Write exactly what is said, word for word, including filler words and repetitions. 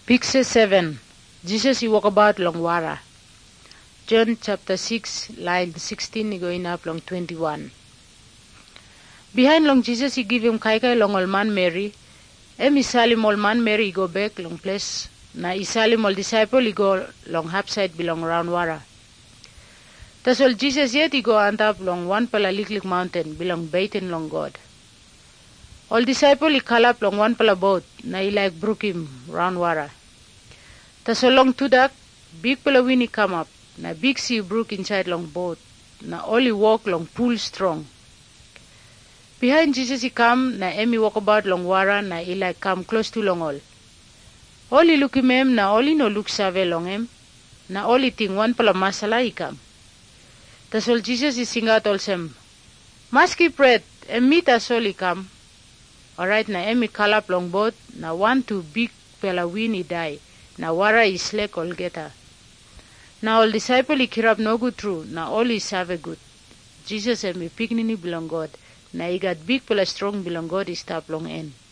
Picture seven. Jesus he walk about long wara. John chapter six, line sixteen, he going up long twenty-one. Behind long Jesus he give him kai kai long old man Mary. Em isalim old man Mary he go back long place. Na isalim old disciple he go long half side belong round wara. Tas old Jesus yet he go on top long one palaliklik mountain belong baitin long God. All disciple he call up long one pala boat, na he like brook him round wara. Ta so long to that, big pala wind he come up, na big sea brook inside long boat, na all he walk long pool strong. Behind Jesus he come, na em he walk about long wara, na he like come close to long all. All he look him em, na all he no look save long em, na all he think one pala masala he come. Ta so Jesus he sing out all sem, Maski bread, em meet us all he come. Alright, na em he call up long boat, na one to big pala wind he die, na wara he slack all geta. Na all disciple he kirap no good true, na all he save good. Jesus em he pignini belong God, na he got big pala strong belong God he stop long end.